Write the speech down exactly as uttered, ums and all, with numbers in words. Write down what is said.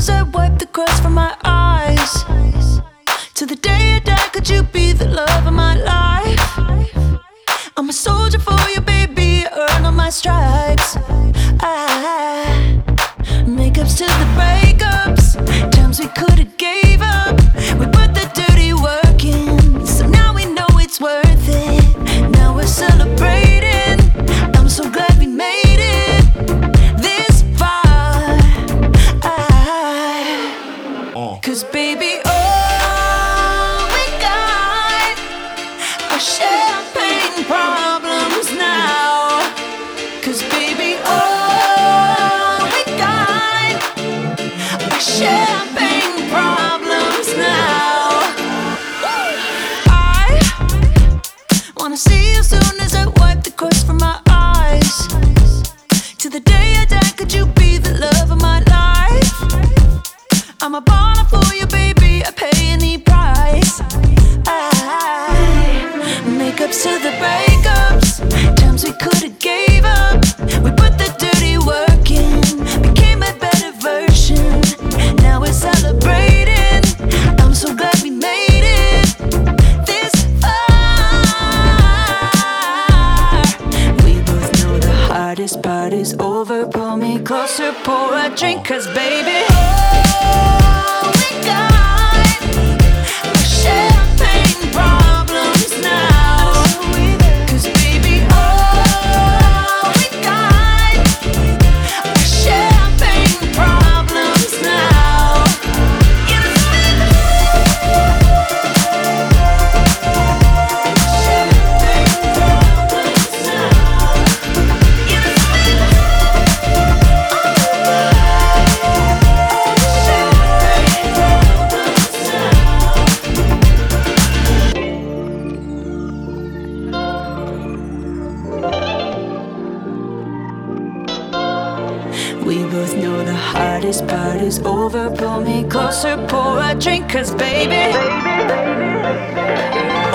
I wipe the crust from my eyes. Till the day I die, could you be the love of my life? I'm a soldier for you, baby, I earn all my stripes. I Makeups to the breakups, times we could've gave up. We put the dirty work in, so now we know it's worth it. Now we're celebrating, I'm so glad we made it this far. I, Cause baby, all we got are champagne problems now. Cause baby, all we got are champagne problems now. I wanna see you soon as I wipe the crust from my eyes. Till the day I die, could you be the love of my life? I'm a baller for you, baby, I pay any price. I Makeups to the breakups, times we could've gave up. We put the dirty work in, became a better version. Now we're celebrating, I'm so glad we made it this far. We both know the hardest part is over. Pull me closer, pour a drink, cause baby, all we got are champagne problems now. Cause baby, all we got are champagne problems now. We both know the hardest part is over. Pull me closer, pour a drink, cause baby, baby, baby, baby.